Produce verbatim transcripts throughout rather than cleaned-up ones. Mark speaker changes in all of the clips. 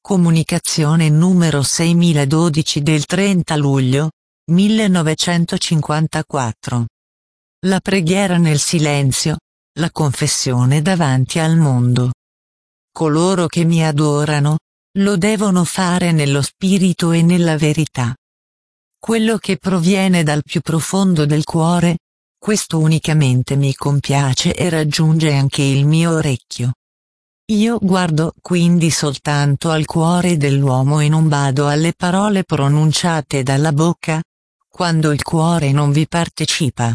Speaker 1: Comunicazione numero seimiladodici del trenta luglio millenovecentocinquantaquattro. La preghiera nel silenzio, la confessione davanti al mondo. Coloro che mi adorano, lo devono fare nello spirito e nella verità. Quello che proviene dal più profondo del cuore, questo unicamente mi compiace e raggiunge anche il mio orecchio. Io guardo quindi soltanto al cuore dell'uomo e non bado alle parole pronunciate dalla bocca, quando il cuore non vi partecipa.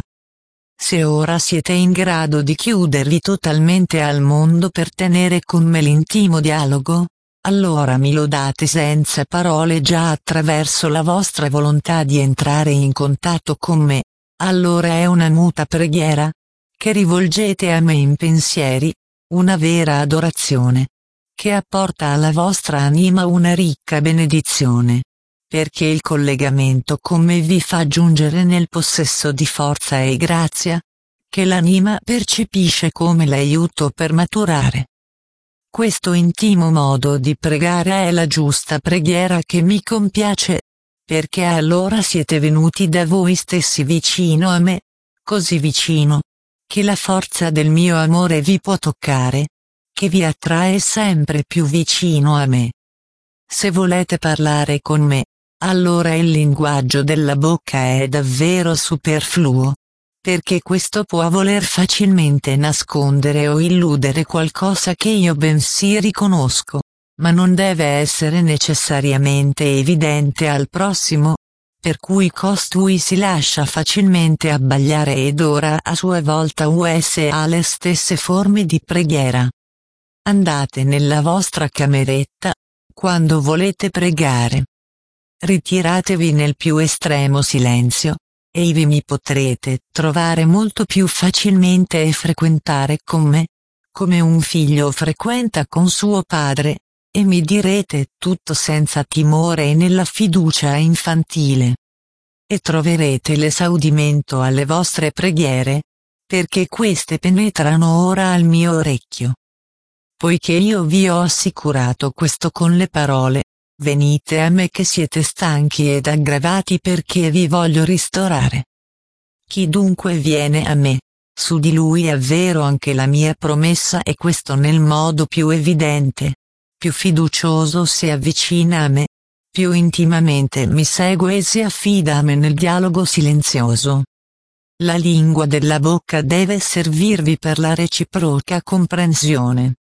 Speaker 1: Se ora siete in grado di chiudervi totalmente al mondo per tenere con me l'intimo dialogo, allora mi lodate senza parole già attraverso la vostra volontà di entrare in contatto con me, allora è una muta preghiera, che rivolgete a me in pensieri, una vera adorazione, che apporta alla vostra anima una ricca benedizione, perché il collegamento con me vi fa giungere nel possesso di forza e grazia, che l'anima percepisce come l'aiuto per maturare. Questo intimo modo di pregare è la giusta preghiera che mi compiace, perché allora siete venuti da voi stessi vicino a me, così vicino, che la forza del mio amore vi può toccare, che vi attrae sempre più vicino a me. Se volete parlare con me, allora il linguaggio della bocca è davvero superfluo, perché questo può voler facilmente nascondere o illudere qualcosa che io bensì riconosco, ma non deve essere necessariamente evidente al prossimo, per cui costui si lascia facilmente abbagliare ed ora a sua volta usa le stesse forme di preghiera. Andate nella vostra cameretta, quando volete pregare. Ritiratevi nel più estremo silenzio, e ivi mi potrete trovare molto più facilmente e frequentare con me, come un figlio frequenta con suo padre, e mi direte tutto senza timore e nella fiducia infantile. E troverete l'esaudimento alle vostre preghiere, perché queste penetrano ora al mio orecchio. Poiché io vi ho assicurato questo con le parole, venite a me che siete stanchi ed aggravati perché vi voglio ristorare. Chi dunque viene a me, su di lui è vero anche la mia promessa e questo nel modo più evidente. Più fiducioso si avvicina a me, più intimamente mi segue e si affida a me nel dialogo silenzioso. La lingua della bocca deve servirvi per la reciproca comprensione.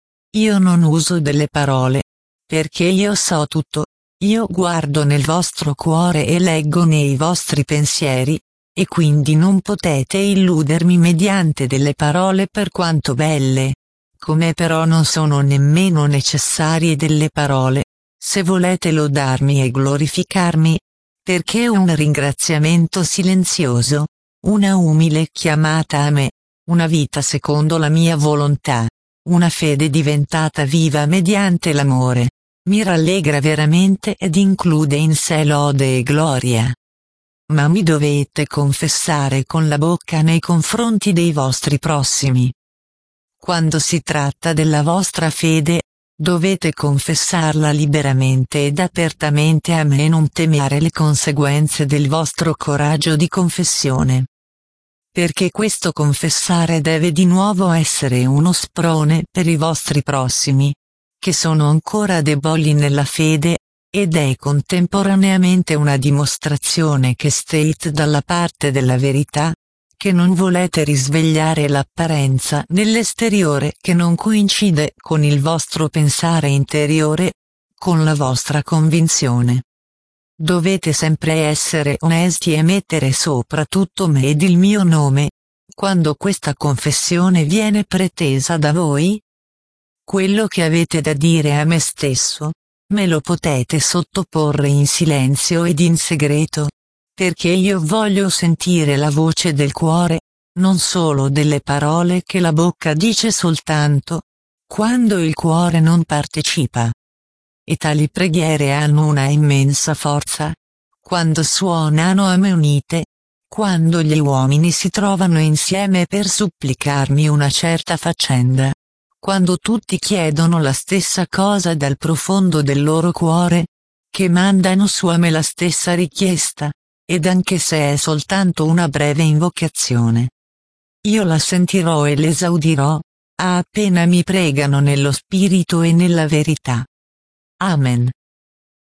Speaker 1: Io non uso delle parole, perché io so tutto, io guardo nel vostro cuore e leggo nei vostri pensieri, e quindi non potete illudermi mediante delle parole per quanto belle. Come però non sono nemmeno necessarie delle parole, se volete lodarmi e glorificarmi, perché un ringraziamento silenzioso, una umile chiamata a me, una vita secondo la mia volontà, una fede diventata viva mediante l'amore, mi rallegra veramente ed include in sé lode e gloria. Ma mi dovete confessare con la bocca nei confronti dei vostri prossimi. Quando si tratta della vostra fede, dovete confessarla liberamente ed apertamente a me e non temere le conseguenze del vostro coraggio di confessione. Perché questo confessare deve di nuovo essere uno sprone per i vostri prossimi, che sono ancora deboli nella fede, ed è contemporaneamente una dimostrazione che state dalla parte della verità, che non volete risvegliare l'apparenza nell'esteriore che non coincide con il vostro pensare interiore, con la vostra convinzione. Dovete sempre essere onesti e mettere sopra tutto me ed il mio nome, quando questa confessione viene pretesa da voi. Quello che avete da dire a me stesso, me lo potete sottoporre in silenzio ed in segreto, perché io voglio sentire la voce del cuore, non solo delle parole che la bocca dice soltanto, quando il cuore non partecipa. E tali preghiere hanno una immensa forza, quando suonano a me unite, quando gli uomini si trovano insieme per supplicarmi una certa faccenda, quando tutti chiedono la stessa cosa dal profondo del loro cuore, che mandano su a me la stessa richiesta, ed anche se è soltanto una breve invocazione, io la sentirò e l'esaudirò, a appena mi pregano nello spirito e nella verità. Amen.